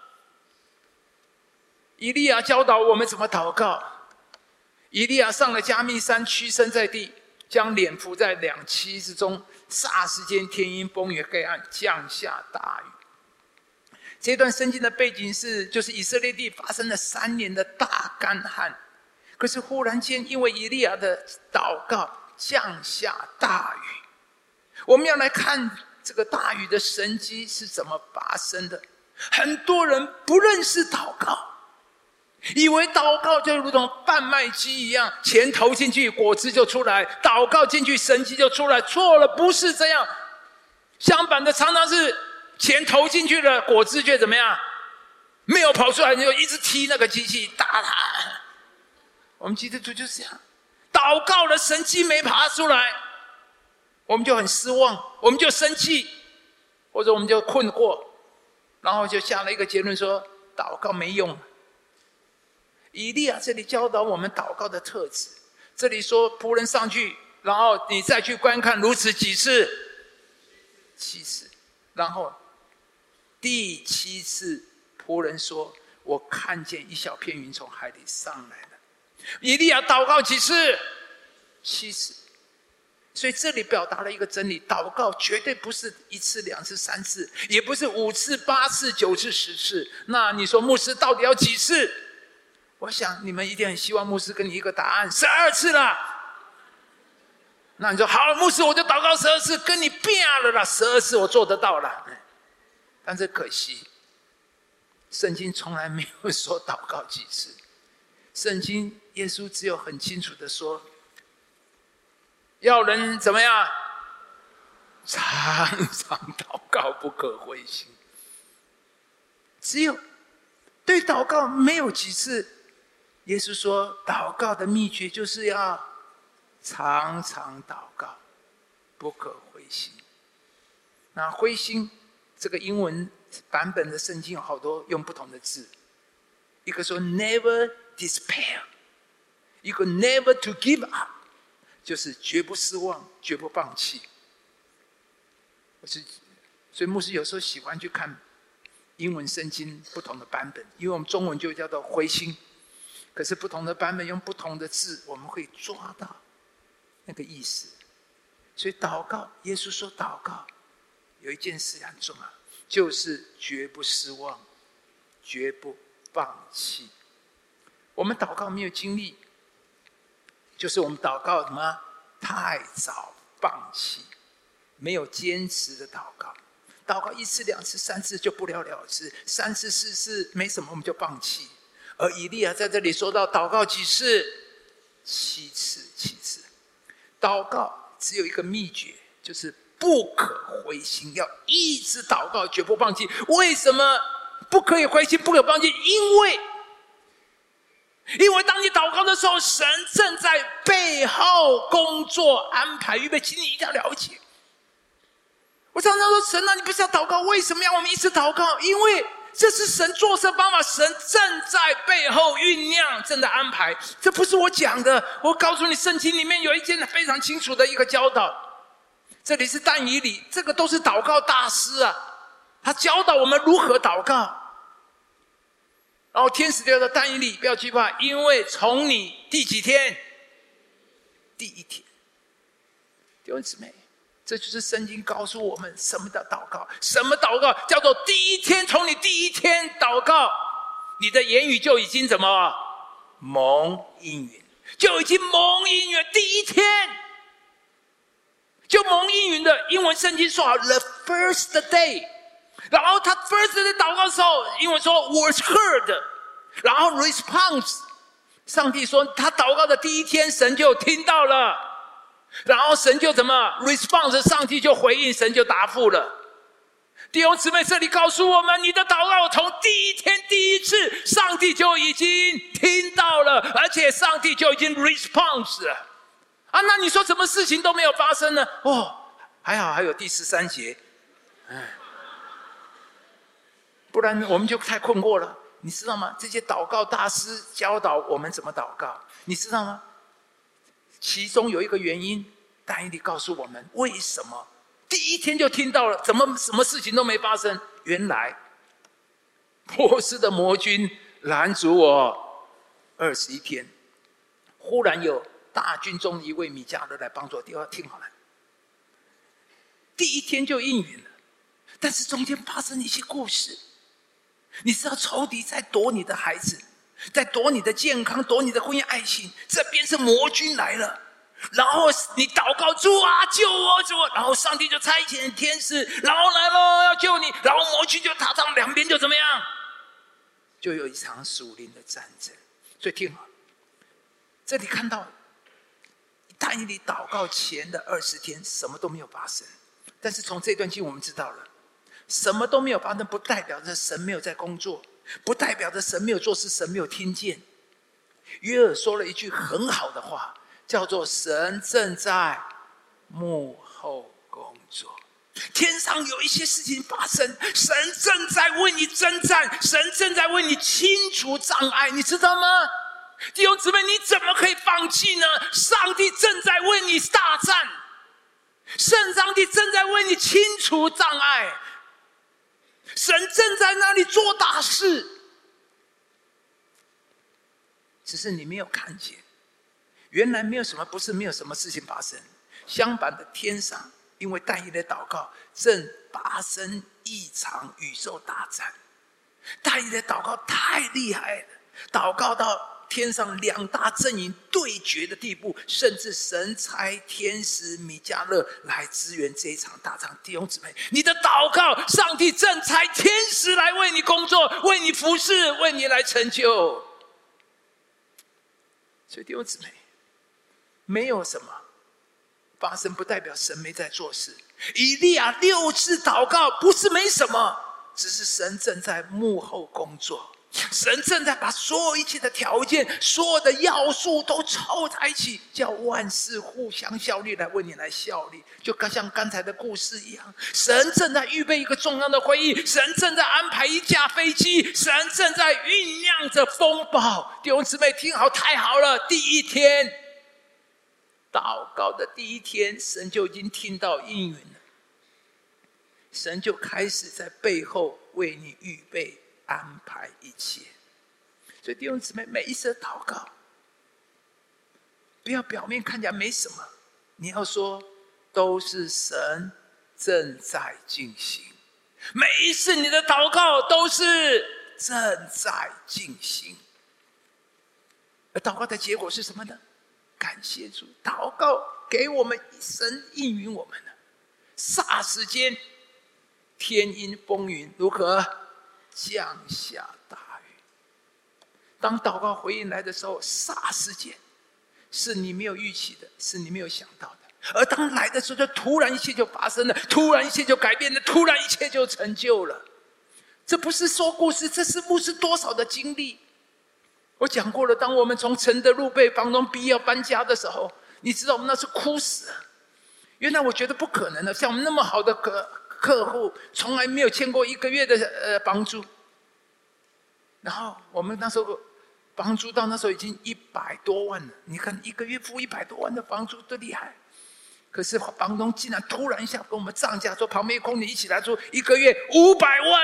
以利亚教导我们怎么祷告。以利亚上了加密山，屈身在地，将脸伏在两栖之中，霎时间天阴风雨黑暗，降下大雨。这段圣经的背景是，就是以色列地发生了三年的大干旱。可是忽然间，因为以利亚的祷告，降下大雨。我们要来看这个大雨的神迹是怎么发生的。很多人不认识祷告，以为祷告就如同贩卖机一样，钱投进去果汁就出来，祷告进去神迹就出来。错了，不是这样。相反的，常常是钱投进去了，果汁却怎么样？没有跑出来，你就一直踢那个机器，打它。我们基督徒就是这样，祷告了神迹没爬出来，我们就很失望，我们就生气，或者我们就困惑，然后就下了一个结论说祷告没用。以利亚这里教导我们祷告的特质，这里说仆人上去，然后你再去观看，如此几次？七次。然后第七次仆人说，我看见一小片云从海里上来了。以利亚祷告几次？七次。所以这里表达了一个真理，祷告绝对不是一次两次三次，也不是五次八次九次十次。那你说牧师到底要几次？我想你们一定很希望牧师跟你一个答案，十二次啦。那你说好，牧师我就祷告十二次，跟你变了啦，十二次我做得到了。但是可惜圣经从来没有说祷告几次。圣经耶稣只有很清楚的说，要人怎么样？常常祷告，不可灰心。只有对祷告没有几次。耶稣说，祷告的秘诀就是要常常祷告，不可灰心。那灰心这个英文版本的圣经有好多用不同的字，一个说 never despair， 一个 never to give up， 就是绝不失望，绝不放弃。我是所以牧师有时候喜欢去看英文圣经不同的版本，因为我们中文就叫做灰心，可是不同的版本用不同的字，我们会抓到那个意思。所以祷告，耶稣说祷告有一件事很重要，就是绝不失望，绝不放弃。我们祷告没有经历，就是我们祷告什么？太早放弃，没有坚持的祷告。祷告一次两次三次就不了了之，三次四次没什么我们就放弃。而以利亚在这里说到祷告几次？七次，七次。祷告只有一个秘诀，就是不可灰心，要一直祷告，绝不放弃。为什么不可以灰心，不可放弃？因为因为当你祷告的时候，神正在背后工作安排预备，请你一定要了解。我常常说，神啊，你不是要祷告，为什么要我们一直祷告？因为这是神做事方法，神正在背后酝酿，正在安排。这不是我讲的，我告诉你，圣经里面有一件非常清楚的一个教导。这里是但以理，这个都是祷告大师啊，他教导我们如何祷告。然后天使就说：“但以理，不要惧怕，因为从你第几天？第一天。”弟兄姊妹，这就是圣经告诉我们什么叫祷告。什么祷告？叫做第一天，从你第一天祷告，你的言语就已经怎么蒙应允，就已经蒙应允。第一天就蒙应允的英文圣经说好 ，the first day。然后他 first day 祷告的时候，英文说 was heard， 然后 response， 上帝说他祷告的第一天，神就听到了，然后神就怎么 response， 上帝就回应，神就答复了。弟兄姊妹，这里告诉我们，你的祷告从第一天第一次，上帝就已经听到了，而且上帝就已经 response 了。啊，那你说什么事情都没有发生呢？哦，还好还有第十三节，哎。不然我们就太困惑了，你知道吗？这些祷告大师教导我们怎么祷告，你知道吗？其中有一个原因，但以理告诉我们为什么第一天就听到了，怎么什么事情都没发生？原来波斯的魔军拦阻我二十一天，忽然有大军中的一位米迦勒来帮助我。听好了，第一天就应允了，但是中间发生一些故事。你知道仇敌在夺你的孩子，在夺你的健康，夺你的婚姻爱情，这边是魔军来了，然后你祷告主啊救我救我，然后上帝就差遣天使，然后来了要救你，然后魔军就打仗，两边就怎么样，就有一场属灵的战争。所以听好，这里看到但以理祷告前的二十天什么都没有发生，但是从这段经我们知道了，什么都没有发生，不代表着神没有在工作，不代表着神没有做事，神没有听见。约珥说了一句很好的话，叫做神正在幕后工作。天上有一些事情发生，神正在为你征战，神正在为你清除障碍，你知道吗？弟兄姊妹，你怎么可以放弃呢？上帝正在为你大战，圣上帝正在为你清除障碍，神正在那里做大事，只是你没有看见。原来没有什么，不是没有什么事情发生，相反的，天上因为但以理的祷告，正发生一场宇宙大战。但以理的祷告太厉害了，祷告到天上两大阵营对决的地步，甚至神差天使米迦勒来支援这一场大战。弟兄姊妹，你的祷告，上帝正差天使来为你工作，为你服侍，为你来成就。所以弟兄姊妹，没有什么发生不代表神没在做事。以利亚六次祷告不是没什么，只是神正在幕后工作，神正在把所有一切的条件，所有的要素都凑在一起，叫万事互相效力，来为你来效力。就像刚才的故事一样，神正在预备一个重要的会议，神正在安排一架飞机，神正在酝酿着风暴。弟兄姊妹听好，太好了，第一天祷告的第一天，神就已经听到应允了，神就开始在背后为你预备安排一切。所以弟兄姊妹，每一次的祷告，不要表面看起来没什么，你要说都是神正在进行。每一次你的祷告都是正在进行，而祷告的结果是什么呢？感谢主，祷告给我们神应允我们了。霎时间，天阴风云如何降下大雨？当祷告回应来的时候，霎时间是你没有预期的，是你没有想到的。而当来的时候，就突然一切就发生了，突然一切就改变了，突然一切就成就了。这不是说故事，这是牧师多少的经历。 我讲过了，当我们从承德路被房东逼要搬家的时候，你知道我们那是哭死了。原来我觉得不可能的，像我们那么好的客客户，从来没有欠过一个月的呃房租。然后我们那时候房租到那时候已经一百多万了，你看一个月付一百多万的房租多厉害！可是房东竟然突然一下跟我们涨价，说旁边空你一起来租一个月五百万。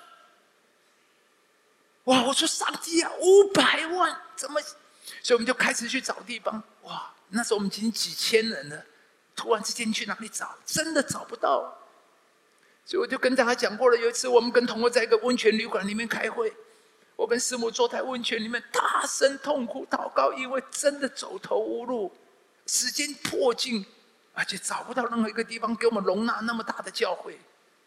哇！我说上帝啊，五百万怎么？所以我们就开始去找地方。哇！那时候我们已经几千人了，突然之间去哪里找？真的找不到。所以我就跟大家讲过了，有一次我们跟同学在一个温泉旅馆里面开会，我跟师母坐在温泉里面大声痛哭祷告，因为真的走投无路，时间迫近，而且找不到任何一个地方给我们容纳那么大的教会，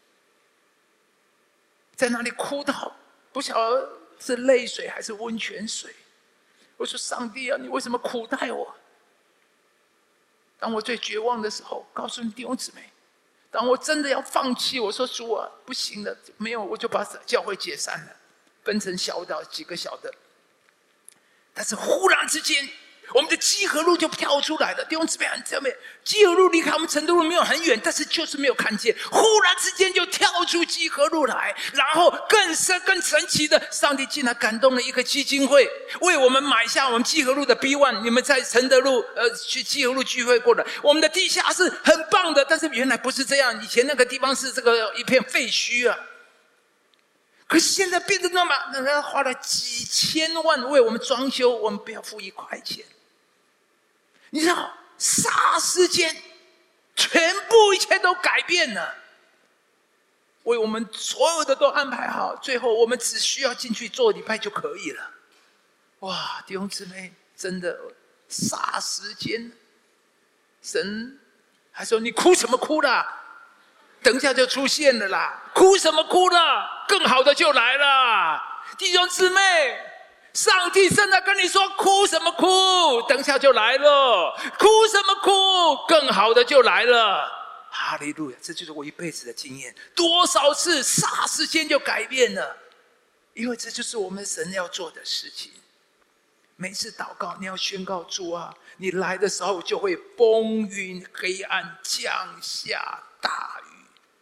在那里哭到不晓得是泪水还是温泉水。我说上帝啊，你为什么苦待我？当我最绝望的时候，告诉你弟兄姊妹，当我真的要放弃，我说主啊，不行了，没有，我就把教会解散了，分成小岛几个小的。但是忽然之间，我们的基河路就跳出来了。弟兄姊妹，姊妹，基河路离开我们承德路没有很远，但是就是没有看见。忽然之间就跳出基河路来，然后更深更神奇的，上帝竟然感动了一个基金会，为我们买下我们基河路的 B 一。你们在承德路呃去基河路聚会过的，我们的地下室很棒的，但是原来不是这样，以前那个地方是这个一片废墟啊。可是现在变得那么，人家花了几千万为我们装修，我们不要付一块钱。你知道，霎时间，全部一切都改变了，为我们所有的都安排好，最后我们只需要进去做礼拜就可以了。哇，弟兄姊妹，真的霎时间，神还说你哭什么哭啦？等一下就出现了啦！哭什么哭了？更好的就来了，弟兄姊妹。上帝正在跟你说：哭什么哭？等一下就来了。哭什么哭？更好的就来了。哈利路亚！这就是我一辈子的经验，多少次霎时间就改变了，因为这就是我们神要做的事情。每次祷告，你要宣告主啊，你来的时候就会风云黑暗降下大雨。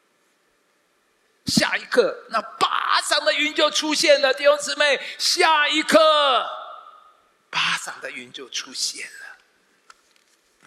下一刻，那巴掌的云就出现了，弟兄姊妹。下一刻，巴掌的云就出现了。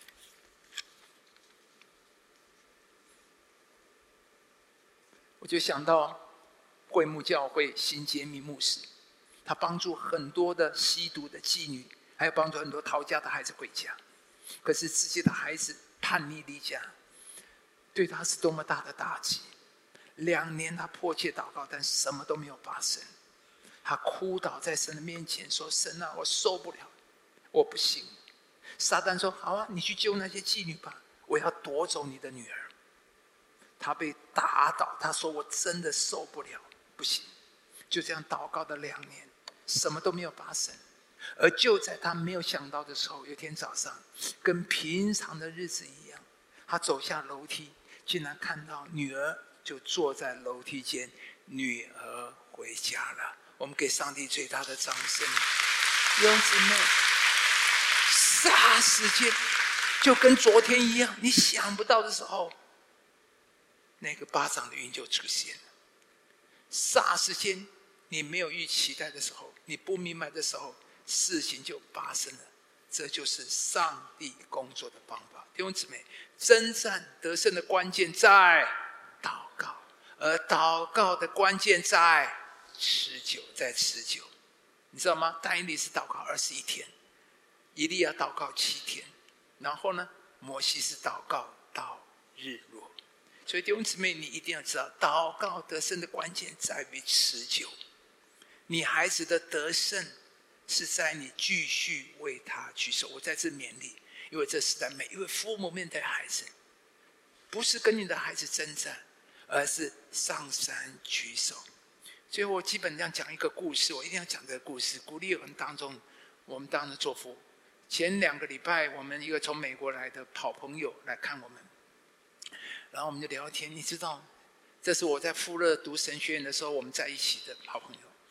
我就想到会幕教会新杰明牧师，他帮助很多的吸毒的妓女，还有帮助很多逃家的孩子回家。可是自己的孩子叛逆离家，对他是多么大的打击。两年他迫切祷告，但什么都没有发生。他哭倒在神的面前说：神啊，我受不了，我不行。撒旦说：好啊，你去救那些妓女吧，我要夺走你的女儿。他被打倒，他说：我真的受不了，不行。就这样祷告的两年，什么都没有发生。而就在他没有想到的时候，有一天早上，跟平常的日子一样，他走下楼梯，竟然看到女儿就坐在楼梯间，女儿回家了。我们给上帝最大的掌声。弟兄姊妹，霎时间就跟昨天一样，你想不到的时候，那个巴掌的云就出现了。霎时间，你没有预期待的时候，你不明白的时候，事情就发生了。这就是上帝工作的方法。弟兄姊妹，征战得胜的关键在祷告，而祷告的关键在持久，在持久。你知道吗？但以理是祷告二十一天，以利亚祷告七天，然后呢，摩西是祷告到日落。所以弟兄姊妹，你一定要知道，祷告得胜的关键在于持久。你孩子的得胜是在你继续为他举手。我在这勉励，因为这时代每一位父母面对孩子，不是跟你的孩子征战，而是上山举手。所以我基本上讲一个故事，我一定要讲这个故事，鼓励我们当中，我们当中做父。前两个礼拜，我们一个从美国来的好朋友来看我们，然后我们就聊天。你知道，这是我在富勒读神学院的时候，我们在一起的好朋友。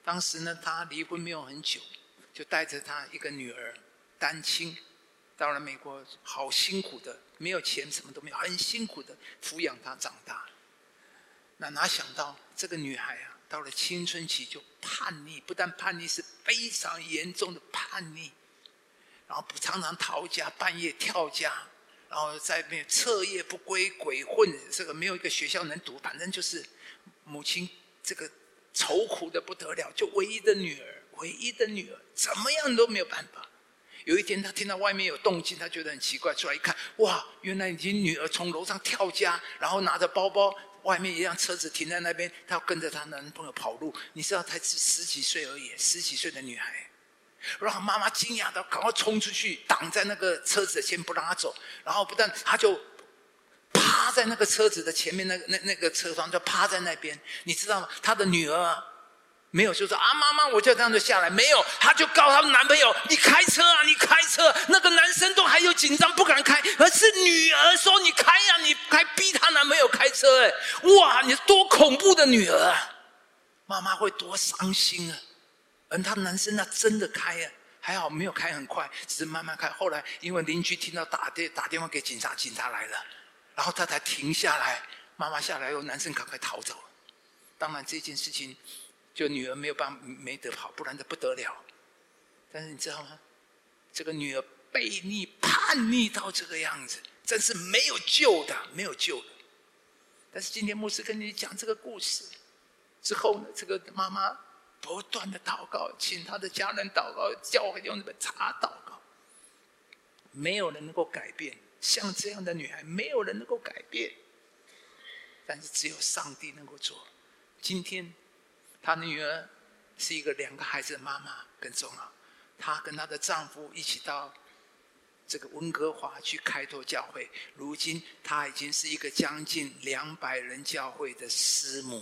当时呢，他离婚没有很久，就带着他一个女儿，单亲，到了美国，好辛苦的，没有钱，什么都没有，很辛苦的抚养他长大。那哪想到这个女孩啊，到了青春期就叛逆，不但叛逆，是非常严重的叛逆，然后常常逃家，半夜跳家，然后在那彻夜不归，鬼混，这个没有一个学校能读，反正就是母亲这个愁苦的不得了，就唯一的女儿，唯一的女儿，怎么样都没有办法。有一天他听到外面有动静，他觉得很奇怪，出来一看，哇，原来已经女儿从楼上跳家，然后拿着包包，外面一辆车子停在那边，他要跟着她男朋友跑路。你知道才十几岁而已，十几岁的女孩，然后妈妈惊讶到赶快冲出去挡在那个车子的前，不让她走。然后不但她就趴在那个车子的前面，那个那那个车窗就趴在那边。你知道吗？她的女儿啊，没有就说啊妈妈，我就这样就下来，没有，她就告她男朋友，你开车啊，你开车。那个男生都还有紧张不敢开，而是女儿说你开呀、啊，你还逼她男朋友开车。哎，哇，你多恐怖的女儿啊！妈妈会多伤心啊！而他男生那真的开啊，还好没有开很快，只是慢慢开。后来因为邻居听到打电打电话给警察，警察来了，然后他才停下来。妈妈下来后，男生赶快逃走了。当然这件事情，就女儿没有办法，没得跑，不然这不得了。但是你知道吗？这个女儿悖逆、叛逆到这个样子，真是没有救的，没有救的。但是今天牧师跟你讲这个故事之后呢，这个妈妈不断的祷告，请他的家人祷告，教会用这个茶祷告，没有人能够改变。像这样的女孩，没有人能够改变，但是只有上帝能够做。今天，她的女儿是一个两个孩子的妈妈，更重要，她跟她的丈夫一起到这个温哥华去开拓教会。如今，她已经是一个将近两百人教会的师母。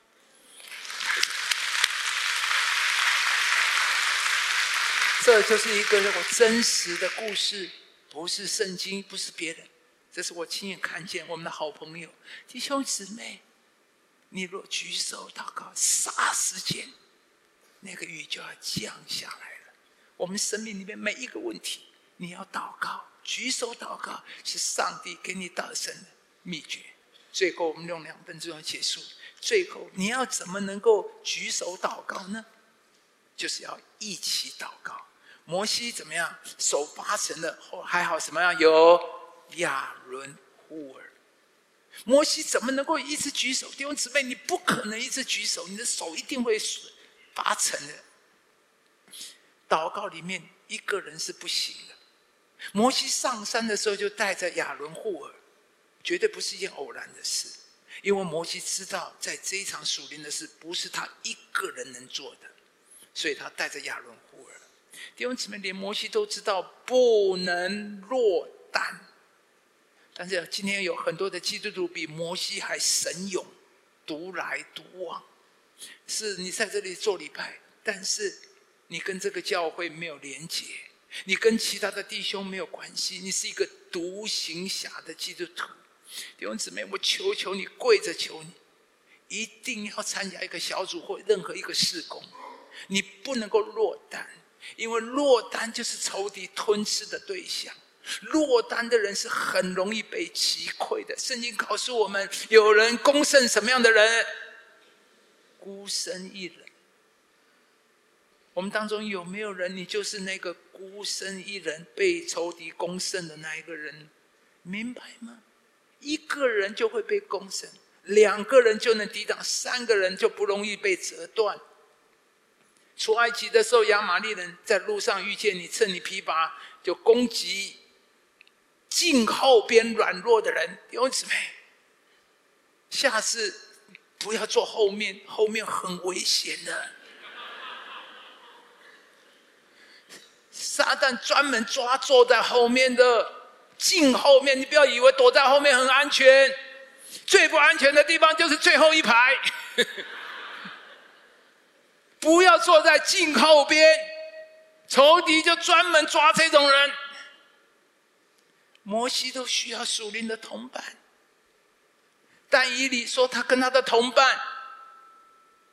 这就是一个我真实的故事，不是圣经，不是别人，这是我亲眼看见我们的好朋友弟兄姊妹。你若举手祷告，霎时间那个雨就要降下来了。我们生命里面每一个问题，你要祷告，举手祷告，是上帝给你得胜的秘诀。最后我们用两分钟要结束。最后你要怎么能够举手祷告呢？就是要一起祷告。摩西怎么样？手八成的，还好什么样？有亚伦、户尔。摩西怎么能够一直举手？弟兄姊妹，你不可能一直举手，你的手一定会八成的。祷告里面一个人是不行的。摩西上山的时候就带着亚伦、户尔，绝对不是一件偶然的事，因为摩西知道，在这一场属灵的事不是他一个人能做的，所以他带着亚伦、户尔。弟兄姊妹，连摩西都知道不能落单。但是今天有很多的基督徒比摩西还神勇，独来独往。是你在这里做礼拜，但是你跟这个教会没有连结，你跟其他的弟兄没有关系，你是一个独行侠的基督徒。弟兄姊妹，我求求你，跪着求你，一定要参加一个小组或任何一个事工，你不能够落单，因为落单就是仇敌吞吃的对象。落单的人是很容易被击溃的。圣经告诉我们，有人攻胜什么样的人？孤身一人。我们当中有没有人，你就是那个孤身一人被仇敌攻胜的那一个人？明白吗？一个人就会被攻胜，两个人就能抵挡，三个人就不容易被折断。出埃及的时候，亚玛力人在路上遇见你，趁你疲乏就攻击近后边软弱的人。弟兄姊妹，下次不要坐后面，后面很危险的。撒旦专门抓坐在后面的，近后面，你不要以为躲在后面很安全，最不安全的地方就是最后一排。不要坐在近后边，仇敌就专门抓这种人。摩西都需要属灵的同伴，但以理说他跟他的同伴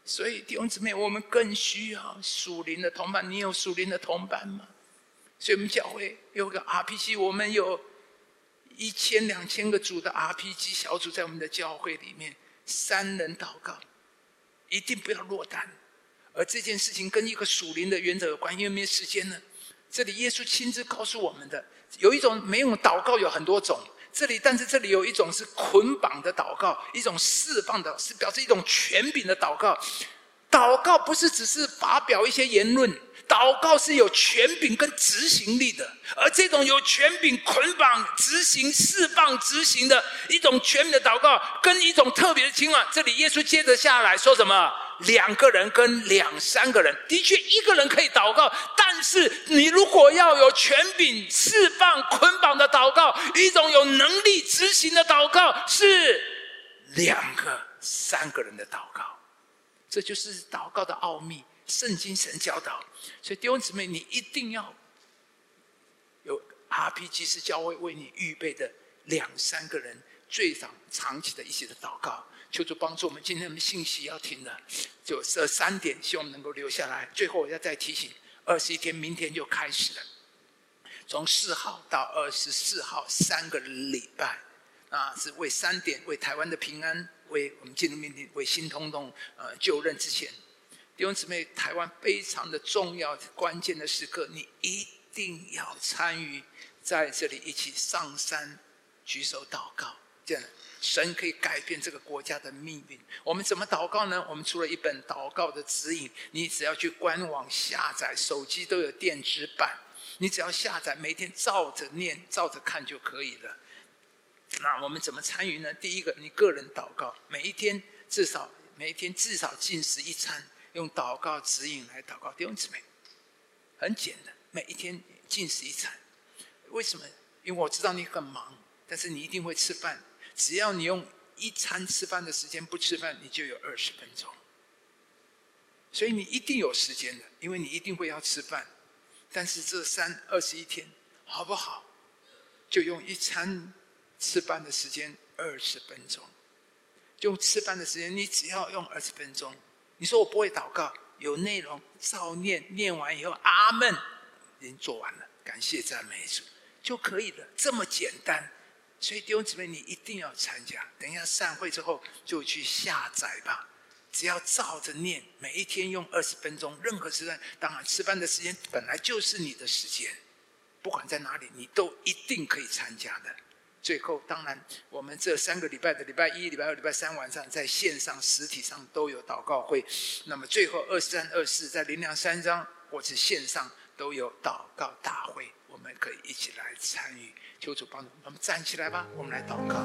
所以弟兄姊妹，我们更需要属灵的同伴。你有属灵的同伴吗？所以我们教会有个 R P G， 我们有一千两千个组的 R P G 小组在我们的教会里面，三人祷告，一定不要落单。而这件事情跟一个属灵的原则有关，因为没时间了。这里耶稣亲自告诉我们的，有一种没有祷告有很多种，这里但是这里有一种是捆绑的祷告，一种释放的，是表示一种权柄的祷告。祷告不是只是发表一些言论，祷告是有权柄跟执行力的，而这种有权柄捆绑执行释放执行的一种权柄的祷告，跟一种特别的情况，这里耶稣接着下来说什么？两个人跟两三个人，的确一个人可以祷告，但是你如果要有权柄释放捆绑的祷告，一种有能力执行的祷告，是两个三个人的祷告。这就是祷告的奥秘，圣经神教导。所以弟兄姊妹，你一定要有 R P G 是教会为你预备的两三个人最长长期的一些的祷告。求主帮助我们，今天我们信息要停了，就这三点，希望能够留下来。最后我要再提醒，二十一天，明天就开始了，从四号到二十四号三个礼拜，啊，是为三点，为台湾的平安，为我们进入明天，为新通通呃就任之前，弟兄姊妹，台湾非常的重要关键的时刻，你一定要参与在这里一起上山举手祷告，这样神可以改变这个国家的命运。我们怎么祷告呢？我们除了一本祷告的指引，你只要去官网下载，手机都有电子版，你只要下载，每天照着念照着看就可以了。那我们怎么参与呢？第一个，你个人祷告，每一天至少每一天至少进食一餐，用祷告指引来祷告。弟兄姊妹，很简单，每一天进食一餐。为什么？因为我知道你很忙，但是你一定会吃饭。只要你用一餐吃饭的时间不吃饭，你就有二十分钟。所以你一定有时间的，因为你一定会要吃饭。但是这三二十一天，好不好？就用一餐吃饭的时间二十分钟，用吃饭的时间，你只要用二十分钟。你说我不会祷告，有内容照念，念完以后，阿们，已经做完了，感谢赞美主就可以了，这么简单。所以弟兄姊妹，你一定要参加。等一下散会之后就去下载吧，只要照着念，每一天用二十分钟，任何时段，当然吃饭的时间本来就是你的时间，不管在哪里，你都一定可以参加的。最后，当然我们这三个礼拜的礼拜一、礼拜二、礼拜三晚上，在线上、实体上都有祷告会。那么最后二十三、二十四在灵粮三章或是线上都有祷告大会，我们可以一起来参与。求主帮助我们站起来吧，我们来祷告，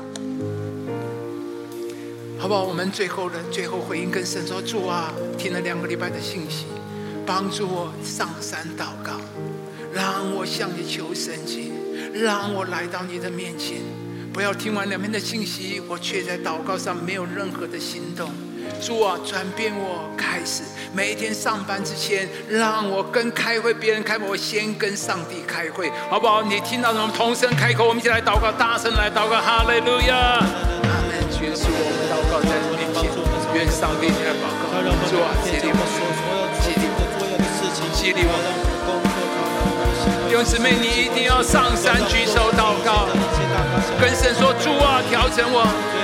好不好？我们最后的最后回应跟神说：主啊，听了两个礼拜的信息，帮助我上山祷告，让我向你求神迹，让我来到你的面前。不要听完两篇的信息，我却在祷告上没有任何的行动。主啊，转变我，开始每一天上班之前，让我跟开会别人开会，我先跟上帝开会，好不好？你听到什么同声开口，我们一起来祷告，大声来祷告，哈利路亚，阿门。耶稣，我们祷告在你面前，愿上帝你来祷告，主啊，激励我们，激励我们，激励我们。弟兄姊妹，你一定要上山举手祷告，跟神说：主啊，调整我。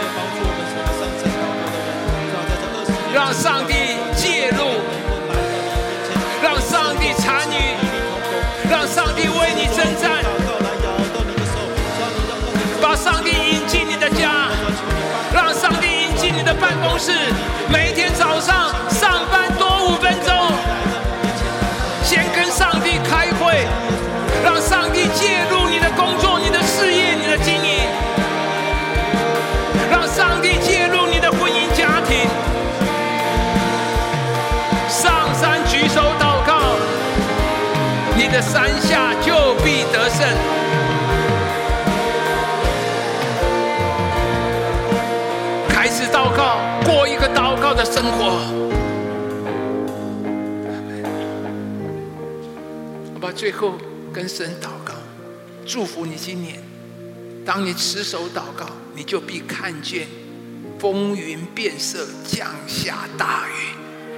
让上帝介入，让上帝参与，让上帝为你征战，把上帝引进你的家，让上帝引进你的办公室。每一天早上上班多五分钟，先跟上帝开会，让上帝介入你的工作、你的事业、你的经营，让上帝介入你的婚姻家庭。上山举手祷告，你的山下就必得胜。开始祷告，过一个祷告的生活。好吧，最后跟神祷告，祝福你今年。当你持守祷告，你就必看见风云变色，降下大雨。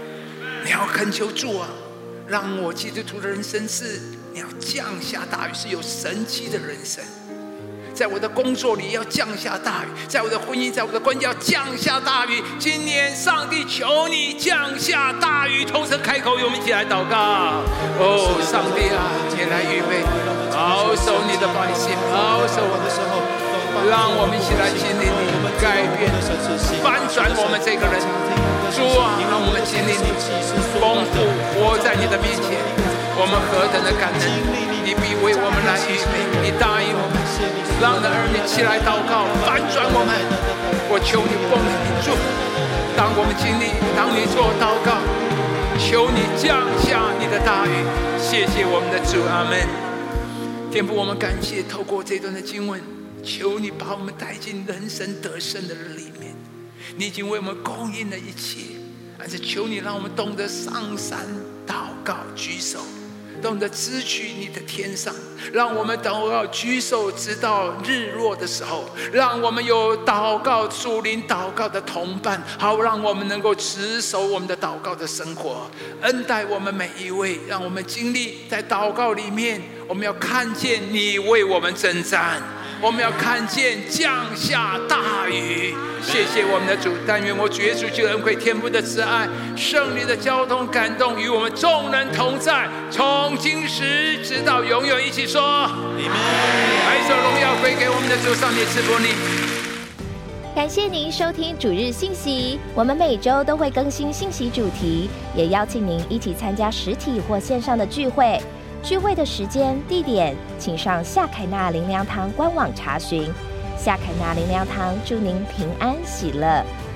你要恳求主啊，让我基督徒的人生是你要降下大雨，是有神迹的人生。在我的工作里要降下大雨，在我的婚姻，在我的关系要降下大雨。今年上帝求你降下大雨，同声开口，我们一起来祷告。哦，上帝啊，你来预备，保守你的百姓，保守我的时候，让我们一起来经历你改变，翻转我们这个人。主啊，让我们经历你丰富，活在你的面前，我们何等的感恩！你必为我们来预备，你答应我们，让的儿女起来祷告，翻转我们。我求你奉你祝福，当我们经历，当你做祷告，求你降下你的大雨。谢谢我们的主，阿们。天父，我们感谢透过这段的经文，求你把我们带进人生得胜的里面。你已经为我们供应了一切，但是求你让我们懂得上山祷告举手，懂得支取你的天上，让我们祷告举手直到日落的时候，让我们有祷告属灵祷告的同伴，好让我们能够持守我们的祷告的生活。恩待我们每一位，让我们经历在祷告里面，我们要看见你为我们征战，我们要看见降下大雨。谢谢我们的主，但愿我主耶稣基督恩惠天父的慈爱，圣灵的交通感动与我们众人同在，从今时直到永远。一起说阿们。把一首荣耀归给我们的主，上帝赐福你。 感谢您收听主日信息，我们每周都会更新信息主题，也邀请您一起参加实体或线上的聚会。聚会的时间、地点，请上夏凯纳灵粮堂官网查询。夏凯纳灵粮堂祝您平安喜乐。